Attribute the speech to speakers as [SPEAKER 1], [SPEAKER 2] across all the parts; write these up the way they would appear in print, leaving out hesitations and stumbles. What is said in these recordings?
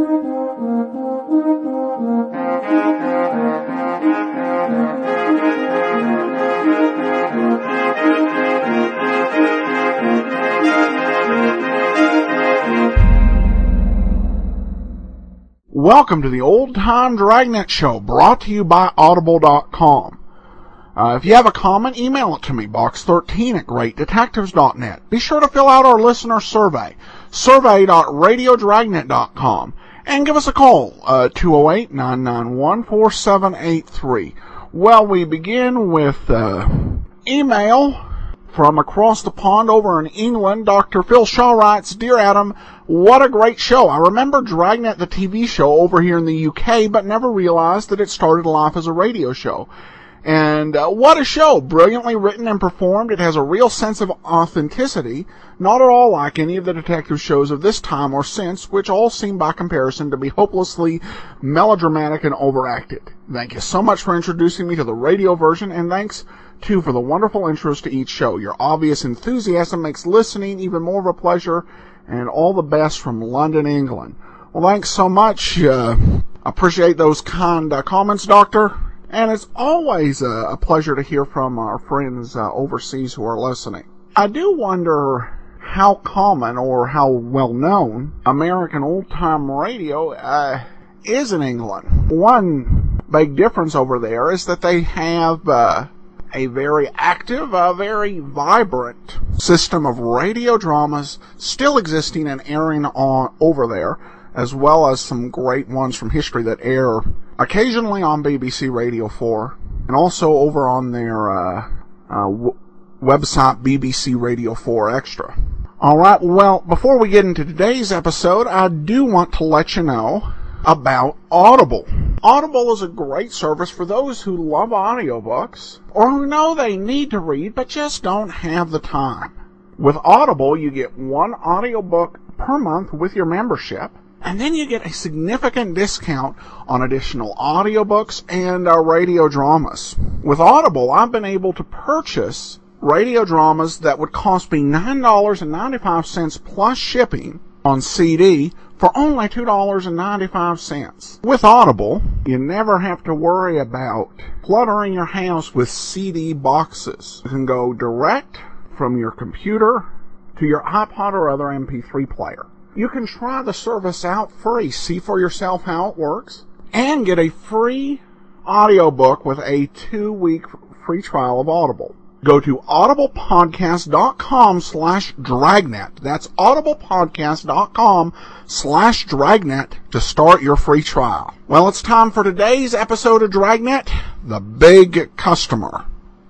[SPEAKER 1] Welcome to the Old Time Dragnet Show, brought to you by Audible.com. If you have a comment, email it to me, box13@greatdetectives.net. Be sure to fill out our listener survey, survey.radiodragnet.com, and give us a call, 208-991-4783. Well, we begin with email from across the pond over in England. Dr. Phil Shaw writes, Dear Adam, what a great show. I remember Dragnet, the TV show, over here in the UK, but never realized that it started life as a radio show. And what a show. Brilliantly written and performed. It has a real sense of authenticity, not at all like any of the detective shows of this time or since, which all seem by comparison to be hopelessly melodramatic and overacted. Thank you so much for introducing me to the radio version, and thanks, too, for the wonderful intros to each show. Your obvious enthusiasm makes listening even more of a pleasure, and all the best from London, England. Well, thanks so much. Appreciate those kind comments, Doctor. And it's always a pleasure to hear from our friends overseas who are listening. I do wonder how common or how well known American old-time radio is in England. One big difference over there is that they have a very active, very vibrant system of radio dramas still existing and airing over there, as well as some great ones from history that air occasionally on BBC Radio 4, and also over on their website, BBC Radio 4 Extra. Alright, well, before we get into today's episode, I do want to let you know about Audible. Audible is a great service for those who love audiobooks, or who know they need to read but just don't have the time. With Audible, you get one audiobook per month with your membership, and then you get a significant discount on additional audiobooks and radio dramas. With Audible, I've been able to purchase radio dramas that would cost me $9.95 plus shipping on CD for only $2.95. With Audible, you never have to worry about cluttering your house with CD boxes. You can go direct from your computer to your iPod or other MP3 player. You can try the service out free, see for yourself how it works, and get a free audiobook with a 2-week free trial of Audible. Go to audiblepodcast.com/dragnet. That's audiblepodcast.com/dragnet to start your free trial. Well, it's time for today's episode of Dragnet, The Big Customer.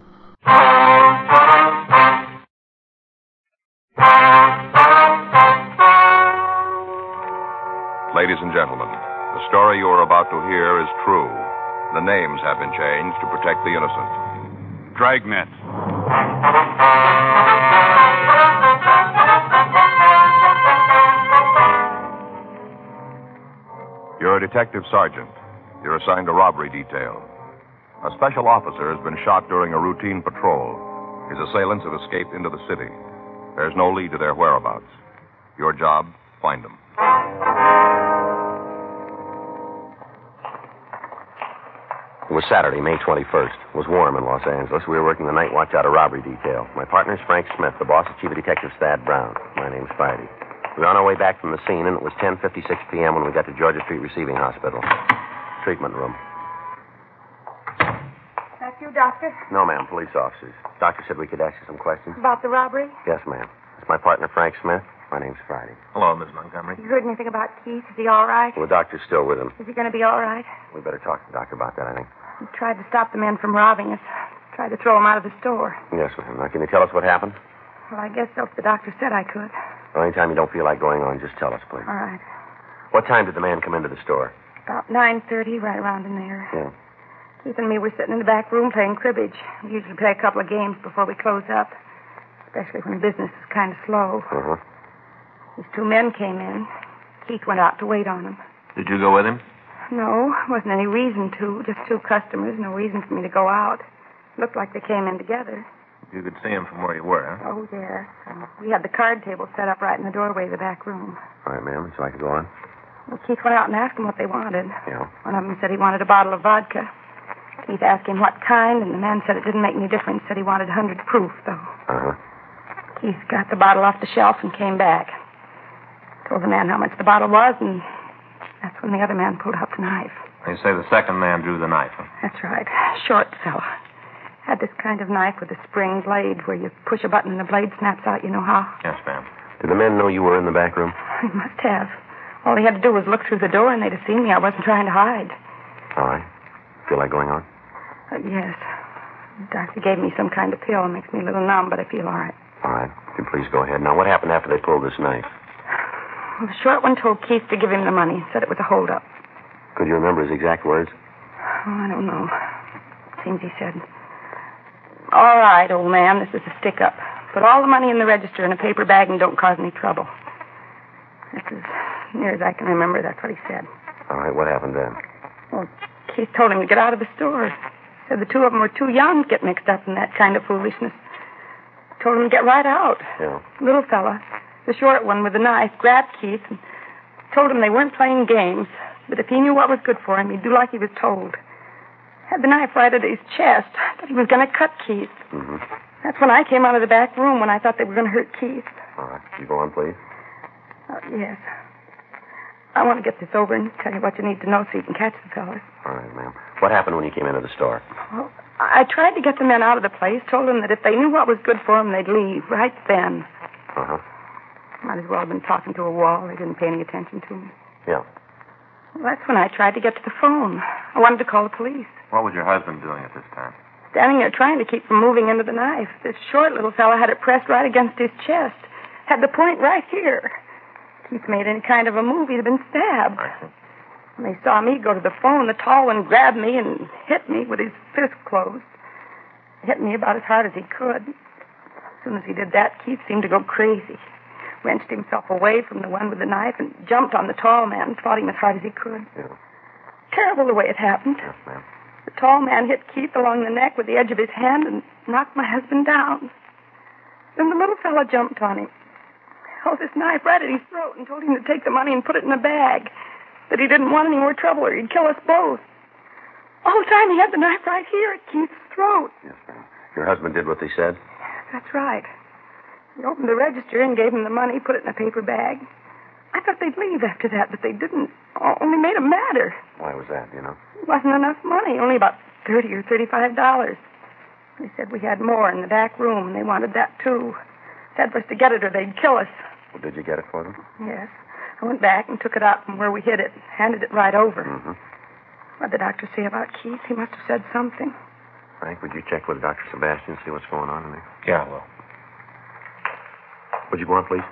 [SPEAKER 2] Ladies and gentlemen, the story you are about to hear is true. The names have been changed to protect the innocent.
[SPEAKER 3] Dragnet.
[SPEAKER 2] You're a detective sergeant. You're assigned a robbery detail. A special officer has been shot during a routine patrol. His assailants have escaped into the city. There's no lead to their whereabouts. Your job, find them.
[SPEAKER 4] It was Saturday, May 21st. It was warm in Los Angeles. We were working the night watch out of robbery detail. My partner's Frank Smith. The boss is Chief of Detectives Thad Brown. My name's Friday. We were on our way back from the scene, and it was 10:56 p.m. when we got to Georgia Street Receiving Hospital. Treatment room.
[SPEAKER 5] That's you, Doctor?
[SPEAKER 4] No, ma'am. Police officers. Doctor said we could ask you some questions.
[SPEAKER 5] About the robbery?
[SPEAKER 4] Yes, ma'am. It's my partner, Frank Smith. My name's Friday.
[SPEAKER 2] Hello, Miss Montgomery.
[SPEAKER 5] You heard anything about Keith? Is he all right?
[SPEAKER 4] Well, the doctor's still with him.
[SPEAKER 5] Is he going to be all right?
[SPEAKER 4] We better talk to the doctor about that, I think.
[SPEAKER 5] We tried to stop the men from robbing us. Tried to throw them out of the store.
[SPEAKER 4] Yes, ma'am. Now, can you tell us what happened?
[SPEAKER 5] Well, I guess so. The doctor said I could.
[SPEAKER 4] Well, anytime you don't feel like going on, just tell us, please.
[SPEAKER 5] All right.
[SPEAKER 4] What time did the man come into the store?
[SPEAKER 5] About 9:30, right around in there.
[SPEAKER 4] Yeah.
[SPEAKER 5] Keith and me were sitting in the back room playing cribbage. We usually play a couple of games before we close up, especially when business is kind of slow.
[SPEAKER 4] Uh-huh.
[SPEAKER 5] These two men came in. Keith went out to wait on them.
[SPEAKER 3] Did you go with him?
[SPEAKER 5] No, wasn't any reason to. Just two customers. No reason for me to go out. Looked like they came in together.
[SPEAKER 3] You could see him from where you were, huh?
[SPEAKER 5] Oh, yes. We had the card table set up right in the doorway of the back room.
[SPEAKER 4] All right, ma'am. So I can go on?
[SPEAKER 5] Well, Keith went out and asked them what they wanted.
[SPEAKER 4] Yeah.
[SPEAKER 5] One of them said he wanted a bottle of vodka. Keith asked him what kind, and the man said it didn't make any difference. Said he wanted 100 proof, though.
[SPEAKER 4] Uh-huh.
[SPEAKER 5] Keith got the bottle off the shelf and came back. Told the man how much the bottle was, and that's when the other man pulled out the knife.
[SPEAKER 3] You say the second man drew the knife, huh?
[SPEAKER 5] That's right. Short fella. Had this kind of knife with a spring blade where you push a button and the blade snaps out. You know how?
[SPEAKER 3] Yes, ma'am.
[SPEAKER 4] Did the men know you were in the back room?
[SPEAKER 5] He must have. All he had to do was look through the door, and they'd have seen me. I wasn't trying to hide.
[SPEAKER 4] All right. Feel like going on?
[SPEAKER 5] Yes. The doctor gave me some kind of pill. It makes me a little numb, but I feel all right.
[SPEAKER 4] All right. You please go ahead. Now, what happened after they pulled this knife?
[SPEAKER 5] Well, the short one told Keith to give him the money. Said it was a holdup.
[SPEAKER 4] Could you remember his exact words?
[SPEAKER 5] Oh, I don't know. Seems he said, "All right, old man, this is a stick-up. Put all the money in the register in a paper bag and don't cause any trouble." That's as near as I can remember. That's what he said.
[SPEAKER 4] All right. What happened then?
[SPEAKER 5] Well, Keith told him to get out of the store. Said the two of them were too young to get mixed up in that kind of foolishness. Told him to get right out.
[SPEAKER 4] Yeah.
[SPEAKER 5] Little fella, the short one with the knife, grabbed Keith and told him they weren't playing games, but if he knew what was good for him, he'd do like he was told. Had the knife right at his chest. Thought he was going to cut Keith.
[SPEAKER 4] Mm-hmm.
[SPEAKER 5] That's when I came out of the back room when I thought they were going to hurt Keith.
[SPEAKER 4] All right. You go on, please.
[SPEAKER 5] Yes. I want to get this over and tell you what you need to know so you can catch the fellas.
[SPEAKER 4] All right, ma'am. What happened when you came into the store?
[SPEAKER 5] Well, I tried to get the men out of the place, told them that if they knew what was good for them, they'd leave right then.
[SPEAKER 4] Uh-huh.
[SPEAKER 5] Might as well have been talking to a wall. They didn't pay any attention to me.
[SPEAKER 4] Yeah.
[SPEAKER 5] Well, that's when I tried to get to the phone. I wanted to call the police.
[SPEAKER 3] What was your husband doing at this time?
[SPEAKER 5] Standing there trying to keep from moving into the knife. This short little fella had it pressed right against his chest. Had the point right here. Keith made any kind of a move, he'd have been stabbed.
[SPEAKER 3] I see.
[SPEAKER 5] When they saw me go to the phone, the tall one grabbed me and hit me with his fist closed. Hit me about as hard as he could. As soon as he did that, Keith seemed to go crazy. Wrenched himself away from the one with the knife and jumped on the tall man and fought him as hard as he could.
[SPEAKER 4] Yeah.
[SPEAKER 5] Terrible the way it happened.
[SPEAKER 4] Yes, ma'am.
[SPEAKER 5] The tall man hit Keith along the neck with the edge of his hand and knocked my husband down. Then the little fella jumped on him, held his knife right at his throat and told him to take the money and put it in a bag. That he didn't want any more trouble or he'd kill us both. All the time he had the knife right here at Keith's throat.
[SPEAKER 4] Yes, ma'am. Your husband did what they said?
[SPEAKER 5] That's right. He opened the register and gave him the money, put it in a paper bag. I thought they'd leave after that, but they didn't. Only made them madder.
[SPEAKER 4] Why was that, you know?
[SPEAKER 5] It wasn't enough money, only about $30 or $35. They said we had more in the back room, and they wanted that, too. Said for us to get it or they'd kill us.
[SPEAKER 4] Well, did you get it for them?
[SPEAKER 5] Yes. I went back and took it out from where we hid it, handed it right over.
[SPEAKER 4] Mm-hmm.
[SPEAKER 5] What'd the doctor say about Keith? He must have said something.
[SPEAKER 4] Frank, would you check with Dr. Sebastian, see what's going on in there?
[SPEAKER 3] Yeah, well.
[SPEAKER 4] Would you go on, please?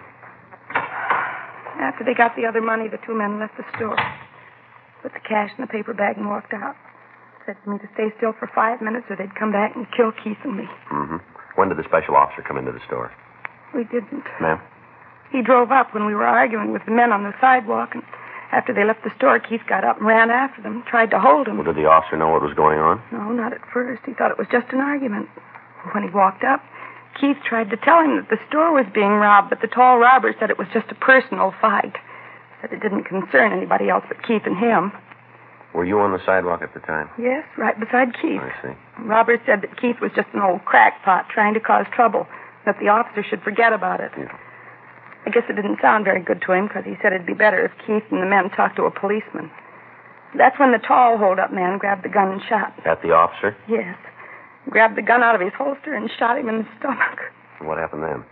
[SPEAKER 5] After they got the other money, the two men left the store. Put the cash in the paper bag and walked out. Said to me to stay still for 5 minutes or they'd come back and kill Keith and me.
[SPEAKER 4] Mm-hmm. When did the special officer come into the store?
[SPEAKER 5] We didn't.
[SPEAKER 4] Ma'am?
[SPEAKER 5] He drove up when we were arguing with the men on the sidewalk, and after they left the store, Keith got up and ran after them, tried to hold him.
[SPEAKER 4] Well, did the officer know what was going on?
[SPEAKER 5] No, not at first. He thought it was just an argument. When he walked up, Keith tried to tell him that the store was being robbed, but the tall robber said it was just a personal fight. Said it didn't concern anybody else but Keith and him.
[SPEAKER 4] Were you on the sidewalk at the time?
[SPEAKER 5] Yes, right beside Keith.
[SPEAKER 4] I see.
[SPEAKER 5] Robert said that Keith was just an old crackpot trying to cause trouble, that the officer should forget about it.
[SPEAKER 4] Yeah.
[SPEAKER 5] I guess it didn't sound very good to him because he said it'd be better if Keith and the men talked to a policeman. That's when the tall hold-up man grabbed the gun and shot.
[SPEAKER 4] At the officer?
[SPEAKER 5] Yes. Grabbed the gun out of his holster and shot him in the stomach.
[SPEAKER 4] What happened then?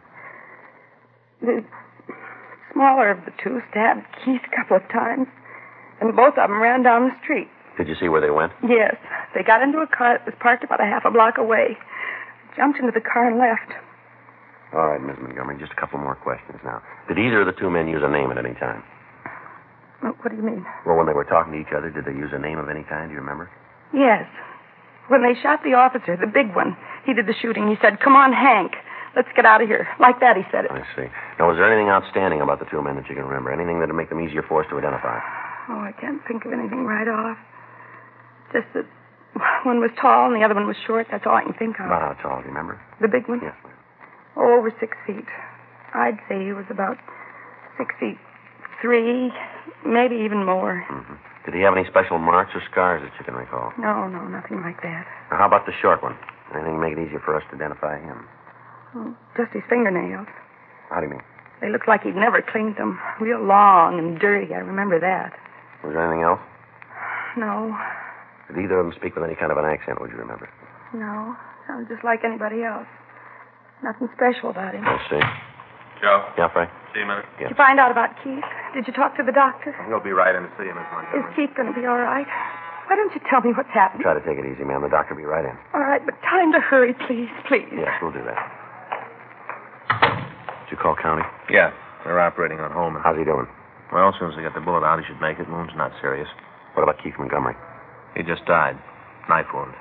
[SPEAKER 5] The smaller of the two stabbed Keith a couple of times, and both of them ran down the street.
[SPEAKER 4] Did you see where they went?
[SPEAKER 5] Yes. They got into a car that was parked about a half a block away. Jumped into the car and left.
[SPEAKER 4] All right, Miss Montgomery, just a couple more questions now. Did either of the two men use a name at any time?
[SPEAKER 5] What do you mean?
[SPEAKER 4] Well, when they were talking to each other, did they use a name of any kind? Do you remember?
[SPEAKER 5] Yes. When they shot the officer, the big one, he did the shooting. He said, "Come on, Hank. Let's get out of here." Like that, he said it.
[SPEAKER 4] I see. Now, was there anything outstanding about the two men that you can remember? Anything that would make them easier for us to identify?
[SPEAKER 5] Oh, I can't think of anything right off. Just that one was tall and the other one was short. That's all I can think of.
[SPEAKER 4] About how tall, do you remember?
[SPEAKER 5] The big one?
[SPEAKER 4] Yes, ma'am.
[SPEAKER 5] Oh, over 6 feet. I'd say he was about 6 feet 3, maybe even more.
[SPEAKER 4] Mm-hmm. Did he have any special marks or scars that you can recall?
[SPEAKER 5] No, nothing like that.
[SPEAKER 4] Now, how about the short one? Anything to make it easier for us to identify him?
[SPEAKER 5] Just his fingernails.
[SPEAKER 4] How do you mean?
[SPEAKER 5] They looked like he'd never cleaned them. Real long and dirty, I remember that.
[SPEAKER 4] Was there anything else?
[SPEAKER 5] No.
[SPEAKER 4] Did either of them speak with any kind of an accent, would you remember?
[SPEAKER 5] No. Sounded just like anybody else. Nothing special about him.
[SPEAKER 4] I see.
[SPEAKER 3] Joe?
[SPEAKER 4] Yeah, Frank?
[SPEAKER 3] See you a minute.
[SPEAKER 4] Yeah.
[SPEAKER 5] Did you find out about Keith? Did you talk to the doctor?
[SPEAKER 3] He'll be right in to see you, Miss
[SPEAKER 5] Is
[SPEAKER 3] Montgomery.
[SPEAKER 5] Keith going to be all right? Why don't you tell me what's happened?
[SPEAKER 4] Try to take it easy, ma'am. The doctor will be right in.
[SPEAKER 5] All right, but tell him to hurry, please, please.
[SPEAKER 4] Yes, we'll do that. Did you call county?
[SPEAKER 3] Yeah, they're operating on Holman.
[SPEAKER 4] How's he doing?
[SPEAKER 3] Well, as soon as they get the bullet out, he should make it. Wound's not serious.
[SPEAKER 4] What about Keith Montgomery?
[SPEAKER 3] He just died. Knife wound.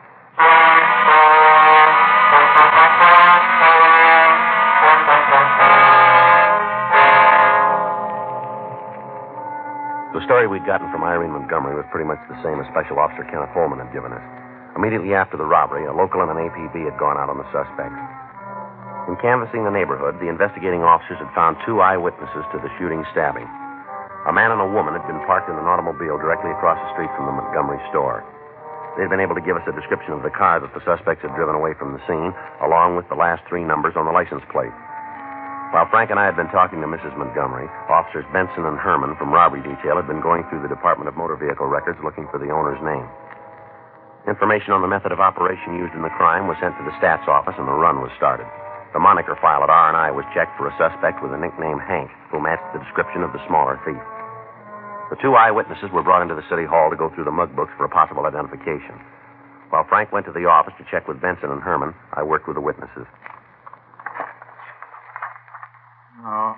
[SPEAKER 4] The story we'd gotten from Irene Montgomery was pretty much the same as Special Officer Kenneth Holman had given us. Immediately after the robbery, a local and an APB had gone out on the suspects. In canvassing the neighborhood, the investigating officers had found 2 eyewitnesses to the shooting stabbing. A man and a woman had been parked in an automobile directly across the street from the Montgomery store. They'd been able to give us a description of the car that the suspects had driven away from the scene, along with the last 3 numbers on the license plate. While Frank and I had been talking to Mrs. Montgomery, Officers Benson and Herman from robbery detail had been going through the Department of Motor Vehicle records looking for the owner's name. Information on the method of operation used in the crime was sent to the stats office, and the run was started. The moniker file at R&I was checked for a suspect with the nickname Hank, who matched the description of the smaller thief. The 2 eyewitnesses were brought into the city hall to go through the mug books for a possible identification. While Frank went to the office to check with Benson and Herman, I worked with the witnesses.
[SPEAKER 6] No.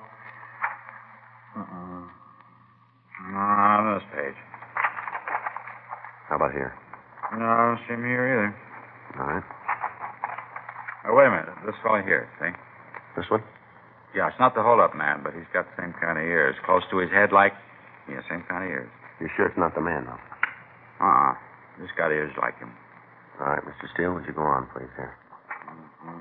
[SPEAKER 6] Not on this page.
[SPEAKER 4] How about here?
[SPEAKER 6] No, I don't see him here either.
[SPEAKER 4] All right.
[SPEAKER 6] Oh, wait a minute. This fellow here, see?
[SPEAKER 4] This one?
[SPEAKER 6] Yeah, it's not the hold-up man, but he's got the same kind of ears. Close to his head like... Yeah, same kind of ears.
[SPEAKER 4] You're sure it's not the man, though?
[SPEAKER 6] He's got ears like him.
[SPEAKER 4] All right, Mr. Steele, would you go on, please, here?
[SPEAKER 6] Mm-hmm.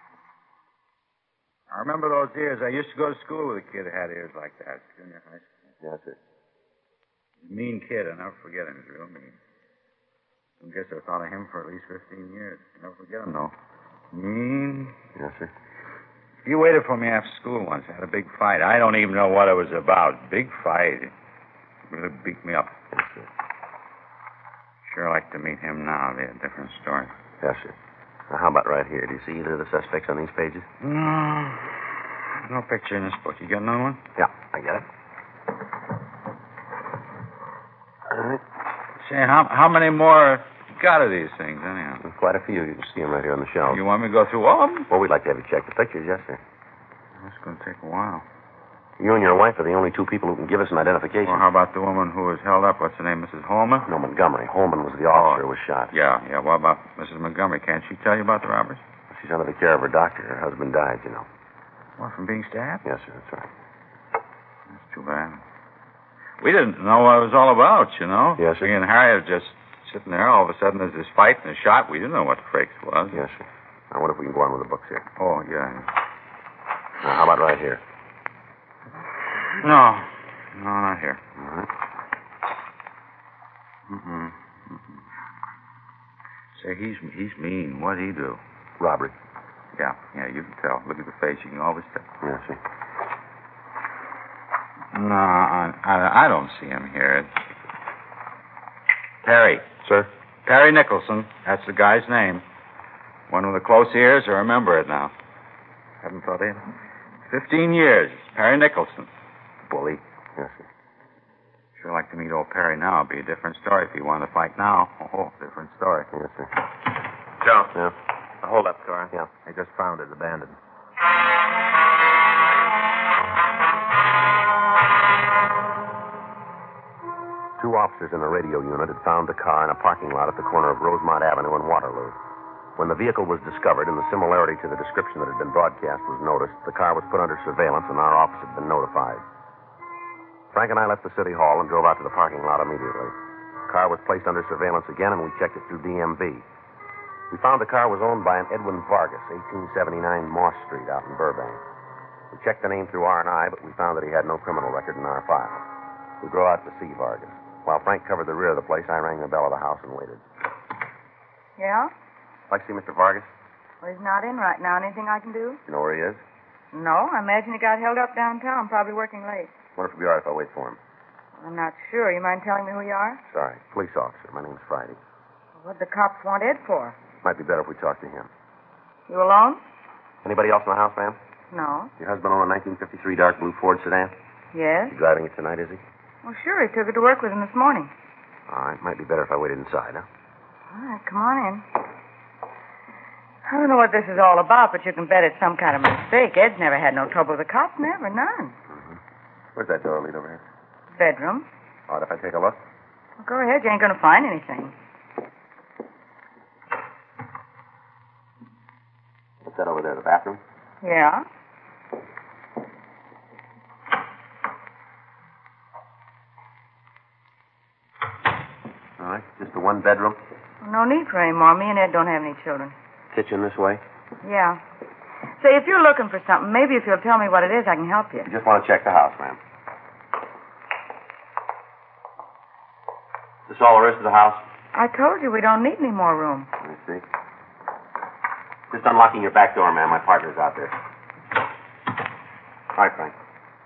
[SPEAKER 6] I remember those ears. I used to go to school with a kid that had ears like that. Junior high school.
[SPEAKER 4] Yes, sir.
[SPEAKER 6] He's a mean kid. I'll never forget him. He's real mean. I guess I thought of him for at least 15 years. I'll never forget him, though. Mean.
[SPEAKER 4] Yes, sir.
[SPEAKER 6] He waited for me after school once. Had a big fight. I don't even know what it was about. Big fight. Really beat me up.
[SPEAKER 4] Yes, sir.
[SPEAKER 6] Sure like to meet him now. It'll be a different story.
[SPEAKER 4] Yes, sir. Now, how about right here? Do you see either of the suspects on these pages?
[SPEAKER 6] No picture in this book. You got another one?
[SPEAKER 4] Yeah, I get it. All right.
[SPEAKER 6] Say, how many more you got of these things, anyhow?
[SPEAKER 4] There's quite a few. You can see them right here on the shelf.
[SPEAKER 6] You want me to go through all of them?
[SPEAKER 4] Well, we'd like to have you check the pictures, yes, sir.
[SPEAKER 6] That's going to take a while.
[SPEAKER 4] You and your wife are the only 2 people who can give us an identification.
[SPEAKER 6] Well, how about the woman who was held up? What's her name, Mrs. Holman?
[SPEAKER 4] No, Montgomery. Holman was the officer who was shot.
[SPEAKER 6] Yeah. What about Mrs. Montgomery? Can't she tell you about the robbers?
[SPEAKER 4] She's under the care of her doctor. Her husband died, you know.
[SPEAKER 6] What, from being stabbed?
[SPEAKER 4] Yes, sir, that's right.
[SPEAKER 6] That's too bad. We didn't know what it was all about, you know?
[SPEAKER 4] Yes, sir.
[SPEAKER 6] Me and Harry are just sitting there. All of a sudden, there's this fight and a shot. We didn't know what the frakes was.
[SPEAKER 4] Yes, sir. Now, what if we can go on with the books here?
[SPEAKER 6] Oh, yeah.
[SPEAKER 4] Now, how about right here?
[SPEAKER 6] No, not here.
[SPEAKER 4] All right.
[SPEAKER 6] Say, he's mean. What'd he do?
[SPEAKER 4] Robbery.
[SPEAKER 6] Yeah, you can tell. Look at the face. You can always tell.
[SPEAKER 4] Yes, sir.
[SPEAKER 6] No, I don't see him here. Perry.
[SPEAKER 4] Sir?
[SPEAKER 6] Perry Nicholson. That's the guy's name. One with the close ears. I remember it now. Haven't thought of it. 15 years. Perry Nicholson. Bully.
[SPEAKER 4] Yes, sir.
[SPEAKER 6] Sure like to meet old Perry now. It'd be a different story if he wanted to fight now. Oh, different story.
[SPEAKER 4] Yes, sir.
[SPEAKER 3] Joe.
[SPEAKER 4] Yeah?
[SPEAKER 3] The hold-up car.
[SPEAKER 4] Yeah.
[SPEAKER 3] I just found it abandoned.
[SPEAKER 4] Two officers in the radio unit had found the car in a parking lot at the corner of Rosemont Avenue and Waterloo. When the vehicle was discovered and the similarity to the description that had been broadcast was noticed, the car was put under surveillance and our office had been notified. Frank and I left the city hall and drove out to the parking lot immediately. The car was placed under surveillance again, and we checked it through DMV. We found the car was owned by an Edwin Vargas, 1879 Moss Street out in Burbank. We checked the name through R&I, but we found that he had no criminal record in our file. We drove out to see Vargas. While Frank covered the rear of the place, I rang the bell of the house and waited.
[SPEAKER 7] Yeah?
[SPEAKER 4] Like to see Mr. Vargas?
[SPEAKER 7] Well, he's not in right now. Anything I can do?
[SPEAKER 4] You know where he is?
[SPEAKER 7] No, I imagine he got held up downtown, probably working late.
[SPEAKER 4] Wonder if it'd be all right if I wait for him.
[SPEAKER 7] I'm not sure. You mind telling me who you are?
[SPEAKER 4] Sorry. Police officer. My name's Friday.
[SPEAKER 7] What'd the cops want Ed for?
[SPEAKER 4] Might be better if we talk to him.
[SPEAKER 7] You alone?
[SPEAKER 4] Anybody else in the house, ma'am?
[SPEAKER 7] No.
[SPEAKER 4] Your husband owned a 1953 dark blue Ford sedan?
[SPEAKER 7] Yes?
[SPEAKER 4] You driving it tonight, is he?
[SPEAKER 7] Well, sure. He took it to work with him this morning.
[SPEAKER 4] All right. Might be better if I waited inside, huh?
[SPEAKER 7] All right, come on in. I don't know what this is all about, but you can bet it's some kind of mistake. Ed's never had no trouble with the cops. Never. None.
[SPEAKER 4] Mm-hmm. Where's that door lead over here?
[SPEAKER 7] Bedroom.
[SPEAKER 4] All right, if I take a look?
[SPEAKER 7] Well, go ahead. You ain't going to find anything.
[SPEAKER 4] What's that over there, the bathroom?
[SPEAKER 7] Yeah?
[SPEAKER 4] All right, just the one bedroom.
[SPEAKER 7] No need for any more. Me and Ed don't have any children.
[SPEAKER 4] Kitchen this way?
[SPEAKER 7] Yeah. Say, if you're looking for something, maybe if you'll tell me what it is, I can help you.
[SPEAKER 4] You just want to check the house, ma'am. Is this all there is to the house?
[SPEAKER 7] I told you we don't need any more room.
[SPEAKER 4] Let me see. Just unlocking your back door, ma'am. My partner's out there. All right, Frank.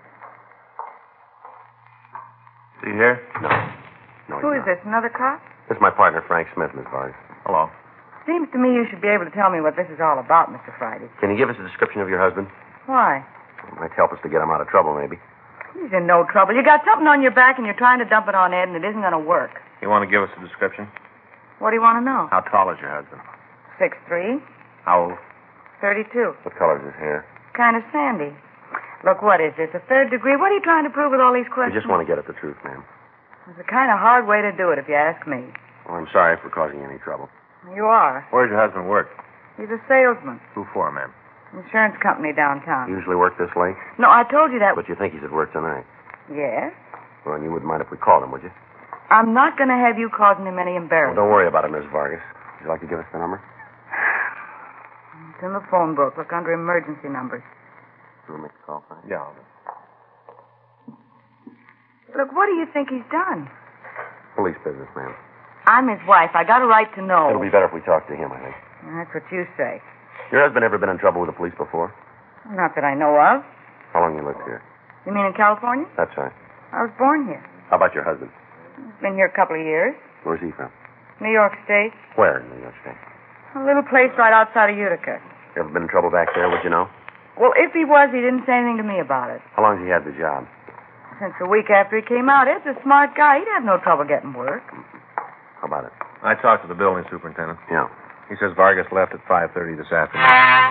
[SPEAKER 3] Is he here?
[SPEAKER 4] No,
[SPEAKER 7] Who
[SPEAKER 4] he's
[SPEAKER 7] is
[SPEAKER 4] not.
[SPEAKER 7] this, another cop?
[SPEAKER 4] This is my partner, Frank Smith, Miss Vargas.
[SPEAKER 3] Hello.
[SPEAKER 7] Seems to me you should be able to tell me what this is all about, Mr. Friday.
[SPEAKER 4] Can you give us a description of your husband?
[SPEAKER 7] Why?
[SPEAKER 4] It might help us to get him out of trouble, maybe.
[SPEAKER 7] He's in no trouble. You got something on your back and you're trying to dump it on Ed, and it isn't going to work.
[SPEAKER 3] You want to give us a description?
[SPEAKER 7] What do you want to know?
[SPEAKER 3] How tall is your husband?
[SPEAKER 7] 6'3",
[SPEAKER 3] How old?
[SPEAKER 7] 32.
[SPEAKER 4] What color is his hair?
[SPEAKER 7] Kind of sandy. Look, what is this, a third degree? What are you trying to prove with all these
[SPEAKER 4] We
[SPEAKER 7] questions?
[SPEAKER 4] just want to get at the truth, ma'am.
[SPEAKER 7] It's a kind of hard way to do it, if you ask me.
[SPEAKER 4] Well, I'm sorry for causing you any trouble.
[SPEAKER 7] You are.
[SPEAKER 3] Where does your husband work?
[SPEAKER 7] He's a salesman.
[SPEAKER 3] Who for, ma'am?
[SPEAKER 7] Insurance company downtown.
[SPEAKER 4] Usually work this late?
[SPEAKER 7] No, I told you that.
[SPEAKER 4] But you think he's at work tonight?
[SPEAKER 7] Yes?
[SPEAKER 4] Well, and you wouldn't mind if we called him, would you?
[SPEAKER 7] I'm not going to have you causing him any
[SPEAKER 4] Well,
[SPEAKER 7] embarrassment.
[SPEAKER 4] don't worry about it, Miss Vargas. Would you like to give us the number?
[SPEAKER 7] It's in the phone book. Look under emergency numbers.
[SPEAKER 4] We'll make the call, Frank.
[SPEAKER 3] Yeah.
[SPEAKER 7] Look, what do you think he's done?
[SPEAKER 4] Police business, ma'am.
[SPEAKER 7] I'm his wife. I got a right to know.
[SPEAKER 4] It'll be better if we talk to him, I think.
[SPEAKER 7] That's what you say.
[SPEAKER 4] Your husband ever been in trouble with the police before?
[SPEAKER 7] Not that I know of.
[SPEAKER 4] How long you lived here?
[SPEAKER 7] You mean in California?
[SPEAKER 4] That's right.
[SPEAKER 7] I was born here.
[SPEAKER 4] How about your husband?
[SPEAKER 7] He's been here a couple of years.
[SPEAKER 4] Where's he from?
[SPEAKER 7] New York State.
[SPEAKER 4] Where in New York State?
[SPEAKER 7] A little place right outside of Utica.
[SPEAKER 4] Ever been in trouble back there, would you know?
[SPEAKER 7] Well, if he was, he didn't say anything to me about it.
[SPEAKER 4] How long has he had the job?
[SPEAKER 7] Since a week after he came out, Ed's a smart guy. He'd have no trouble getting work.
[SPEAKER 4] How about it?
[SPEAKER 3] I talked to the building superintendent.
[SPEAKER 4] Yeah.
[SPEAKER 3] He says Vargas left at 5:30 this afternoon.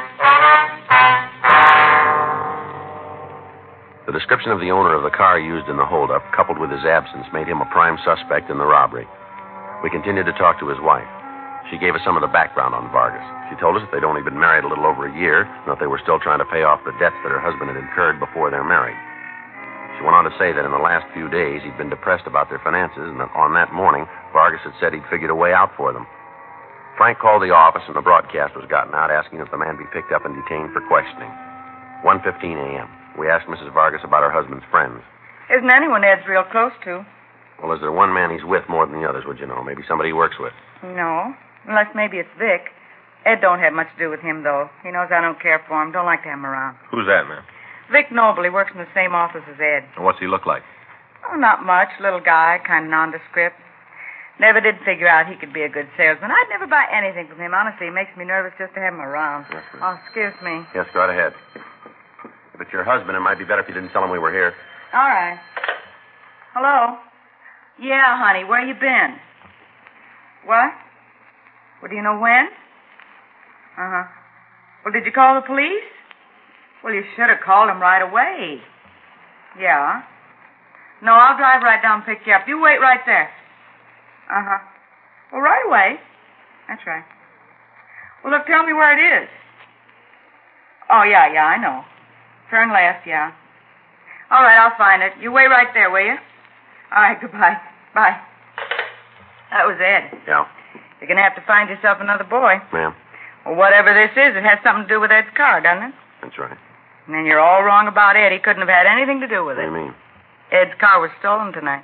[SPEAKER 4] The description of the owner of the car used in the holdup, coupled with his absence, made him a prime suspect in the robbery. We continued to talk to his wife. She gave us some of the background on Vargas. She told us that they'd only been married a little over a year, and that they were still trying to pay off the debts that her husband had incurred before their marriage. She went on to say that in the last few days he'd been depressed about their finances, and that on that morning, Vargas had said he'd figured a way out for them. Frank called the office, and the broadcast was gotten out asking if the man be picked up and detained for questioning. 1:15 a.m. We asked Mrs. Vargas about her husband's friends.
[SPEAKER 7] Isn't anyone Ed's real close to?
[SPEAKER 4] Well, is there one man he's with more than the others, would you know? Maybe somebody he works with.
[SPEAKER 7] No. Unless maybe it's Vic. Ed don't have much to do with him, though. He knows I don't care for him. Don't like to have him around.
[SPEAKER 3] Who's that, ma'am?
[SPEAKER 7] Vic Noble. He works in the same office as Ed.
[SPEAKER 3] And what's he look like?
[SPEAKER 7] Oh, not much. Little guy, kind of nondescript. Never did figure out he could be a good salesman. I'd never buy anything from him. Honestly, it makes me nervous just to have him around.
[SPEAKER 4] Yes, ma'am.
[SPEAKER 7] Oh, excuse me.
[SPEAKER 4] Yes, go right ahead. If it's your husband, it might be better if you didn't tell him we were here.
[SPEAKER 7] All right. Hello? Yeah, honey, where you been? What? Well, do you know when? Uh-huh. Well, did you call the police? Well, you should have called them right away. Yeah. No, I'll drive right down and pick you up. You wait right there. Uh-huh. Well, right away. That's right. Well, look, tell me where it is. Oh, yeah, I know. Turn left, yeah. All right, I'll find it. You wait right there, will you? All right, goodbye. Bye. That was Ed.
[SPEAKER 4] Yeah.
[SPEAKER 7] You're going to have to find yourself another boy.
[SPEAKER 4] Ma'am?
[SPEAKER 7] Well, whatever this is, it has something to do with Ed's car, doesn't it?
[SPEAKER 4] That's right.
[SPEAKER 7] And then you're all wrong about Ed. He couldn't have had anything to do with
[SPEAKER 4] What
[SPEAKER 7] it.
[SPEAKER 4] do you mean?
[SPEAKER 7] Ed's car was stolen tonight.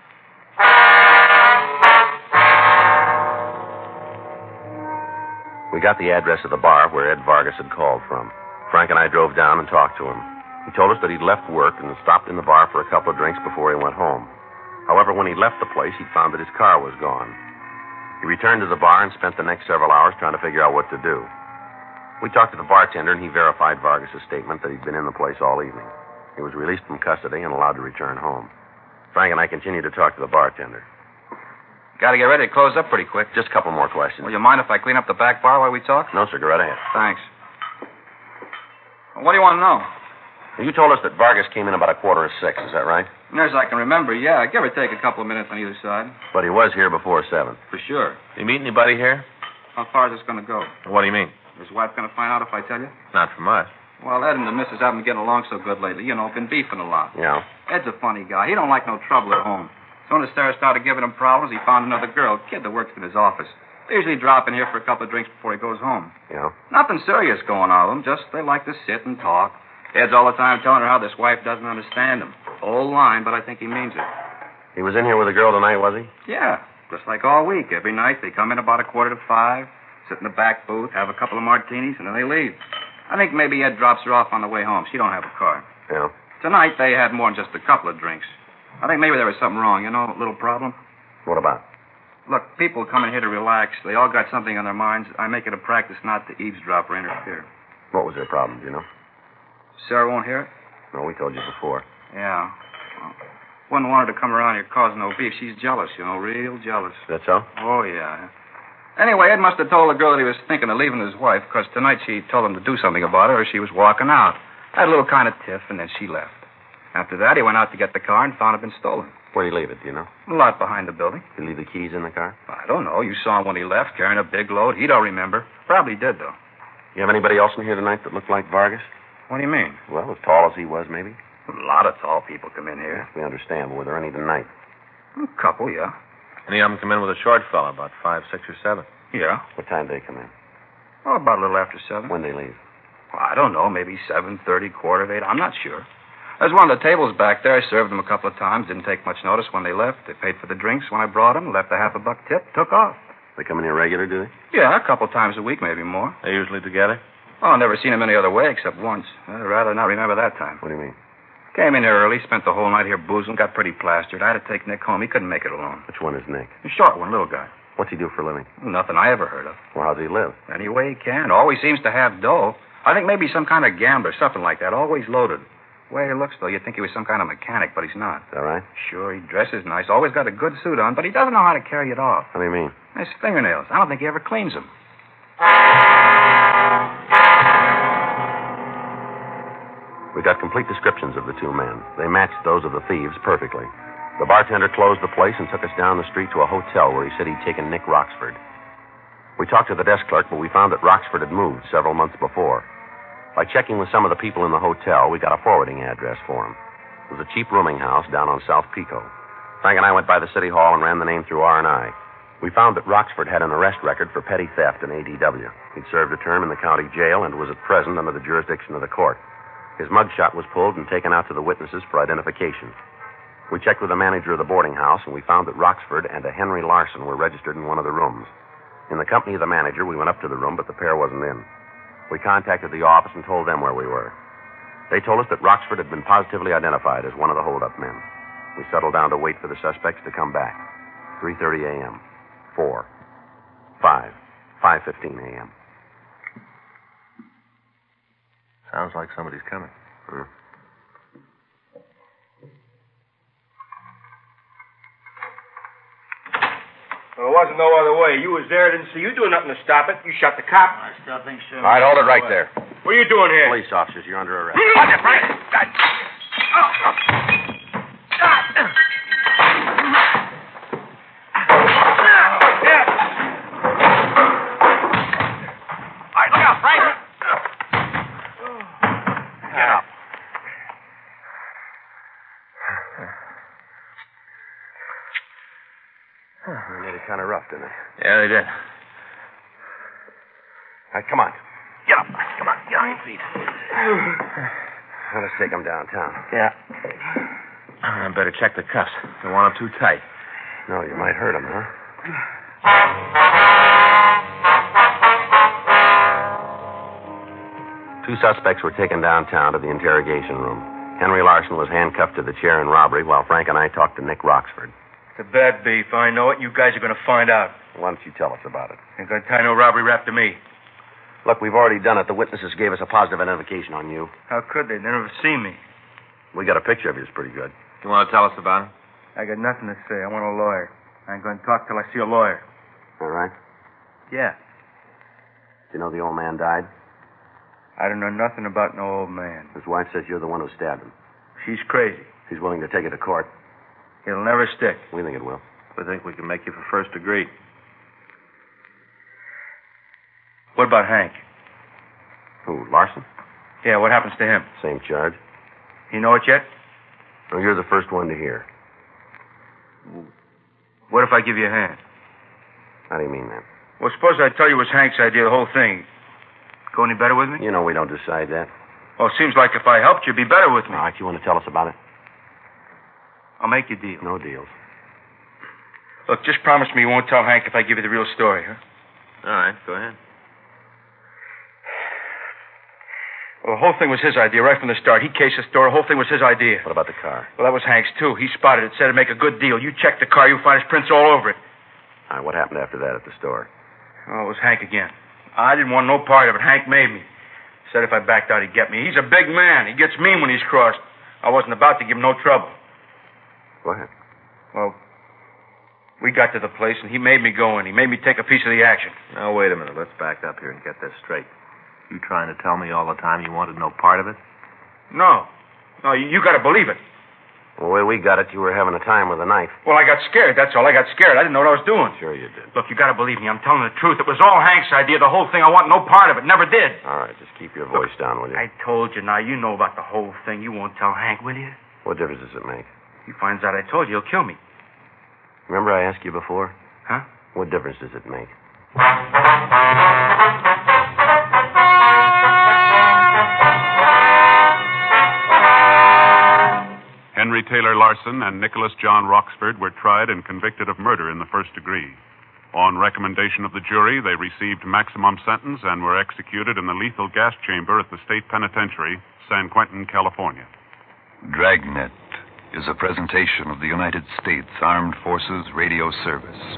[SPEAKER 4] We got the address of the bar where Ed Vargas had called from. Frank and I drove down and talked to him. He told us that he'd left work and stopped in the bar for a couple of drinks before he went home. However, when he left the place, he found that his car was gone. He returned to the bar and spent the next several hours trying to figure out what to do. We talked to the bartender, and he verified Vargas' statement that he'd been in the place all evening. He was released from custody and allowed to return home. Frank and I continued to talk to the bartender.
[SPEAKER 3] Got to get ready to close up pretty quick.
[SPEAKER 4] Just a couple more questions.
[SPEAKER 3] Will you mind if I clean up the back bar while we talk?
[SPEAKER 4] No, sir. Go right ahead.
[SPEAKER 3] Thanks. What do you want to know?
[SPEAKER 4] You told us that Vargas came in about 5:45. Is that right?
[SPEAKER 3] Near as I can remember, yeah. Give or take a couple of minutes on either side.
[SPEAKER 4] But he was here before 7.
[SPEAKER 3] For sure.
[SPEAKER 8] You meet anybody here?
[SPEAKER 3] How far is this going to go?
[SPEAKER 8] What do you mean?
[SPEAKER 3] Is his wife going to find out if I tell you?
[SPEAKER 8] Not from us.
[SPEAKER 3] Well, Ed and the missus haven't been getting along so good lately. You know, been beefing a lot.
[SPEAKER 4] Yeah.
[SPEAKER 3] Ed's a funny guy. He don't like no trouble at home. As soon as Sarah started giving him problems, he found another girl, a kid that works in his office. They usually drop in here for a couple of drinks before he goes home.
[SPEAKER 4] Yeah.
[SPEAKER 3] Nothing serious going on with them. Just they like to sit and talk. Ed's all the time telling her how this wife doesn't understand him. Old line, but I think he means it.
[SPEAKER 4] He was in here with a girl tonight, was he?
[SPEAKER 3] Yeah, just like all week. Every night they come in about 5:45, sit in the back booth, have a couple of martinis, and then they leave. I think maybe Ed drops her off on the way home. She don't have a car.
[SPEAKER 4] Yeah.
[SPEAKER 3] Tonight they had more than just a couple of drinks. I think maybe there was something wrong, you know, a little problem.
[SPEAKER 4] What about?
[SPEAKER 3] Look, people come in here to relax. They all got something on their minds. I make it a practice not to eavesdrop or interfere.
[SPEAKER 4] What was their problem, do you know?
[SPEAKER 3] Sarah won't hear it?
[SPEAKER 4] No, we told you before.
[SPEAKER 3] Yeah. Well, wouldn't want her to come around here causing no beef. She's jealous, you know, real jealous.
[SPEAKER 4] Is that so?
[SPEAKER 3] Oh, yeah. Anyway, Ed must have told the girl that he was thinking of leaving his wife, because tonight she told him to do something about her or she was walking out. Had a little kind of tiff, and then she left. After that, he went out to get the car and found it had been stolen.
[SPEAKER 4] Where'd he leave it, do you know?
[SPEAKER 3] A lot behind the building.
[SPEAKER 4] Did he leave the keys in the car?
[SPEAKER 3] I don't know. You saw him when he left, carrying a big load. He don't remember. Probably did, though.
[SPEAKER 4] You have anybody else in here tonight that looked like Vargas?
[SPEAKER 3] What do you mean?
[SPEAKER 4] Well, as tall as he was, maybe?
[SPEAKER 3] A lot of tall people come in here.
[SPEAKER 4] We understand, but were there any tonight?
[SPEAKER 3] A couple, yeah.
[SPEAKER 8] Any of them come in with a short fella, about 5, 6, or 7.
[SPEAKER 3] Yeah.
[SPEAKER 4] What time did they come in?
[SPEAKER 3] Oh, about a little after 7.
[SPEAKER 4] When they leave?
[SPEAKER 3] Well, I don't know. Maybe 7:30, 7:45. I'm not sure. There's one of the tables back there. I served them a couple of times. Didn't take much notice when they left. They paid for the drinks when I brought them. Left a $50 tip. Took off.
[SPEAKER 4] They come in here regular, do they?
[SPEAKER 3] Yeah, a couple times a week, maybe more.
[SPEAKER 8] They usually together?
[SPEAKER 3] Oh, I've never seen them any other way except once. I'd rather not remember that time.
[SPEAKER 4] What do you mean?
[SPEAKER 3] Came in here early, spent the whole night here boozing, got pretty plastered. I had to take Nick home. He couldn't make it alone.
[SPEAKER 4] Which one is Nick?
[SPEAKER 3] The short one, little guy.
[SPEAKER 4] What's he do for a living?
[SPEAKER 3] Nothing I ever heard of.
[SPEAKER 4] Well, how does he live?
[SPEAKER 3] Any way he can. Always seems to have dough. I think maybe some kind of gambler, something like that. Always loaded. The way he looks, though, you'd think he was some kind of mechanic, but he's not.
[SPEAKER 4] Is that right?
[SPEAKER 3] Sure, he dresses nice. Always got a good suit on, but he doesn't know how to carry it off.
[SPEAKER 4] What do you mean?
[SPEAKER 3] His fingernails. I don't think he ever cleans them.
[SPEAKER 4] We got complete descriptions of the two men. They matched those of the thieves perfectly. The bartender closed the place and took us down the street to a hotel where he said he'd taken Nick Roxford. We talked to the desk clerk, but we found that Roxford had moved several months before. By checking with some of the people in the hotel, we got a forwarding address for him. It was a cheap rooming house down on South Pico. Frank and I went by the city hall and ran the name through R&I. We found that Roxford had an arrest record for petty theft in ADW. He'd served a term in the county jail and was at present under the jurisdiction of the court. His mugshot was pulled and taken out to the witnesses for identification. We checked with the manager of the boarding house, and we found that Roxford and a Henry Larson were registered in one of the rooms. In the company of the manager, we went up to the room, but the pair wasn't in. We contacted the office and told them where we were. They told us that Roxford had been positively identified as one of the hold-up men. We settled down to wait for the suspects to come back. 3:30 a.m. 4. 5. 5:15 a.m.
[SPEAKER 8] Sounds like somebody's coming.
[SPEAKER 9] Well, there wasn't no other way. You was there, didn't see you doing nothing to stop it. You shot the cop.
[SPEAKER 10] I still think so.
[SPEAKER 4] All right, hold it right there.
[SPEAKER 9] What are you doing here?
[SPEAKER 4] Police officers, you're under arrest.
[SPEAKER 9] Watch it, Frank.
[SPEAKER 4] All right, look out, Frank. Get up. They made it kind of rough, didn't they?
[SPEAKER 8] Yeah, they did.
[SPEAKER 4] All right, come on. Get up. Come on, get on your feet. Now, let's take him downtown.
[SPEAKER 9] Yeah.
[SPEAKER 8] I better check the cuffs. Don't want them too tight.
[SPEAKER 4] No, you might hurt him, huh? Two suspects were taken downtown to the interrogation room. Henry Larson was handcuffed to the chair in robbery while Frank and I talked to Nick Roxford.
[SPEAKER 9] It's a bad beef. I know it. You guys are going to find out.
[SPEAKER 4] Why don't you tell us about it?
[SPEAKER 9] Ain't going to tie no robbery rap to me.
[SPEAKER 4] Look, we've already done it. The witnesses gave us a positive identification on you.
[SPEAKER 9] How could they? They never seen me.
[SPEAKER 4] We got a picture of you. It's pretty good.
[SPEAKER 8] You want to tell us about it?
[SPEAKER 9] I got nothing to say. I want a lawyer. I ain't going to talk till I see a lawyer.
[SPEAKER 4] All right.
[SPEAKER 9] Yeah.
[SPEAKER 4] You know the old man died?
[SPEAKER 9] I don't know nothing about no old man.
[SPEAKER 4] His wife says you're the one who stabbed him.
[SPEAKER 9] She's crazy.
[SPEAKER 4] She's willing to take it to court.
[SPEAKER 9] It'll never stick.
[SPEAKER 4] We think it will.
[SPEAKER 8] We think we can make you for first degree.
[SPEAKER 9] What about Hank?
[SPEAKER 4] Who, Larson?
[SPEAKER 9] Yeah, what happens to him?
[SPEAKER 4] Same charge.
[SPEAKER 9] You know it yet?
[SPEAKER 4] Well, you're the first one to hear.
[SPEAKER 9] What if I give you a hand?
[SPEAKER 4] How do you mean that?
[SPEAKER 9] Well, suppose I tell you it was Hank's idea, the whole thing. Go any better with me?
[SPEAKER 4] You know we don't decide that.
[SPEAKER 9] Well, it seems like if I helped you, it'd be better with me.
[SPEAKER 4] All right, you want to tell us about it?
[SPEAKER 9] I'll make you a deal.
[SPEAKER 4] No deals.
[SPEAKER 9] Look, just promise me you won't tell Hank if I give you the real story, huh?
[SPEAKER 8] All right, go ahead.
[SPEAKER 9] Well, the whole thing was his idea right from the start. He cased the store. The whole thing was his idea.
[SPEAKER 4] What about the car?
[SPEAKER 9] Well, that was Hank's, too. He spotted it, said it'd make a good deal. You check the car, you'll find his prints all over it.
[SPEAKER 4] All right, what happened after that at the store?
[SPEAKER 9] Oh, it was Hank again. I didn't want no part of it. Hank made me. Said if I backed out, he'd get me. He's a big man. He gets mean when he's crossed. I wasn't about to give him no trouble.
[SPEAKER 4] Go ahead.
[SPEAKER 9] Well, we got to the place, and he made me go in. He made me take a piece of the action.
[SPEAKER 8] Now, wait a minute. Let's back up here and get this straight. You trying to tell me all the time you wanted no part of it?
[SPEAKER 9] No. No, you got to believe it.
[SPEAKER 4] Well, the way we got it, you were having a time with a knife.
[SPEAKER 9] Well, I got scared, that's all. I got scared. I didn't know what I was doing.
[SPEAKER 4] Sure you did.
[SPEAKER 9] Look, you got to believe me. I'm telling the truth. It was all Hank's idea, the whole thing. I want no part of it. Never did.
[SPEAKER 4] All right, just keep your voice down, will you?
[SPEAKER 9] I told you. Now, you know about the whole thing. You won't tell Hank, will you?
[SPEAKER 4] What difference does it make?
[SPEAKER 9] He finds out I told you, he'll kill me.
[SPEAKER 4] Remember I asked you before?
[SPEAKER 9] Huh?
[SPEAKER 4] What difference does it make?
[SPEAKER 10] Henry Taylor Larson and Nicholas John Roxford were tried and convicted of murder in the first degree. On recommendation of the jury, they received maximum sentence and were executed in the lethal gas chamber at the state penitentiary, San Quentin, California.
[SPEAKER 11] Dragnet is a presentation of the United States Armed Forces Radio Service.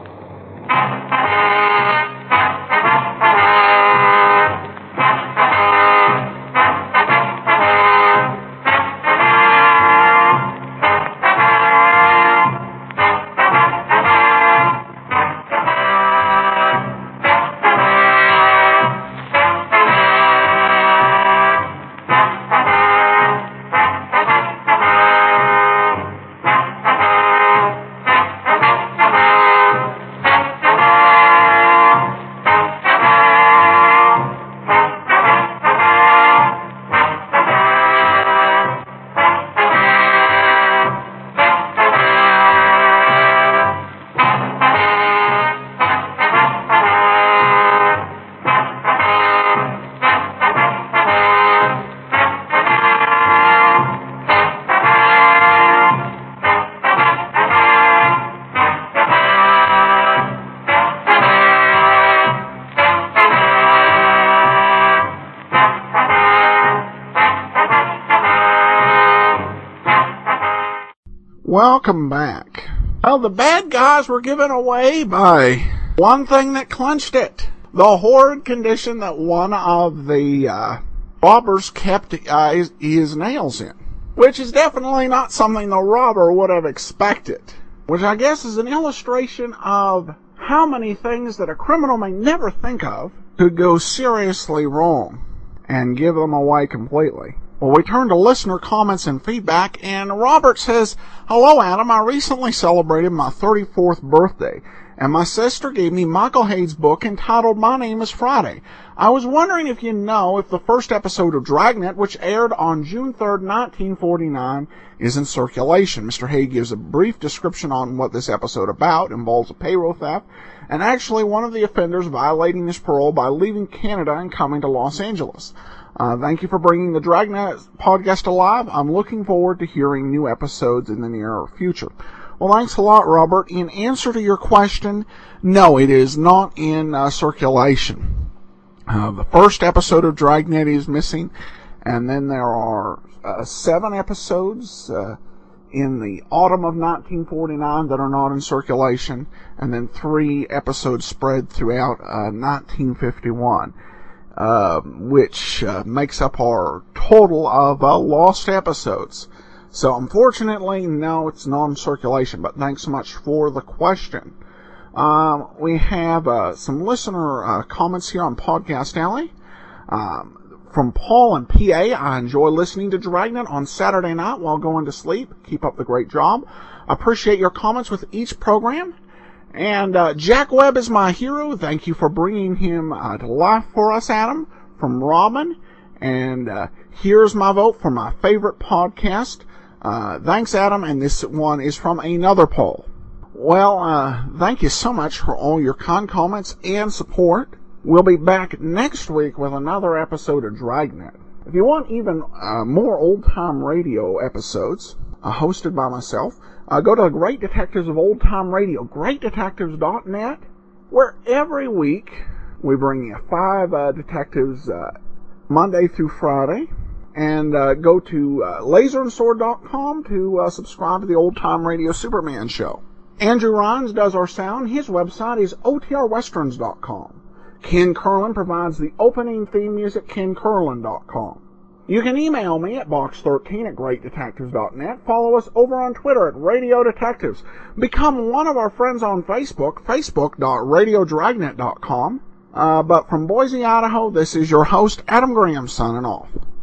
[SPEAKER 1] Welcome back. Well, the bad guys were given away by one thing that clinched it. The horrid condition that one of the robbers kept his nails in. Which is definitely not something the robber would have expected. Which I guess is an illustration of how many things that a criminal may never think of could go seriously wrong and give them away completely. Well, we turn to listener comments and feedback, and Robert says, "Hello, Adam. I recently celebrated my 34th birthday, and my sister gave me Michael Hayde's book entitled My Name is Friday. I was wondering if you know if the first episode of Dragnet, which aired on June 3rd, 1949, is in circulation." Mr. Hayde gives a brief description on what this episode about. Involves a payroll theft, and actually one of the offenders violating his parole by leaving Canada and coming to Los Angeles. Thank you for bringing the Dragnet podcast alive. I'm looking forward to hearing new episodes in the near future. Well, thanks a lot, Robert. In answer to your question, no, it is not in circulation. The first episode of Dragnet is missing, and then there are 7 episodes in the autumn of 1949 that are not in circulation, and then 3 episodes spread throughout 1951. Which makes up our total of lost episodes. So unfortunately, no, it's non-circulation, but thanks so much for the question. We have some listener comments here on Podcast Alley. From Paul in PA, I enjoy listening to Dragnet on Saturday night while going to sleep. Keep up the great job. Appreciate your comments with each program. And Jack Webb is my hero. Thank you for bringing him to life for us, Adam, from Robin. And here's my vote for my favorite podcast. Thanks, Adam, and this one is from another Paul. Well, thank you so much for all your kind comments and support. We'll be back next week with another episode of Dragnet. If you want even more old-time radio episodes hosted by myself, go to the Great Detectives of Old Time Radio, greatdetectives.net, where every week we bring you 5 detectives Monday through Friday. And go to laserandsword.com to subscribe to the Old Time Radio Superman show. Andrew Rhines does our sound. His website is otrwesterns.com. Ken Curlin provides the opening theme music, kencurlin.com. You can email me at box13@greatdetectives.net. Follow us over on Twitter at Radio Detectives. Become one of our friends on Facebook, facebook.radiodragnet.com. But from Boise, Idaho, this is your host, Adam Graham, signing off.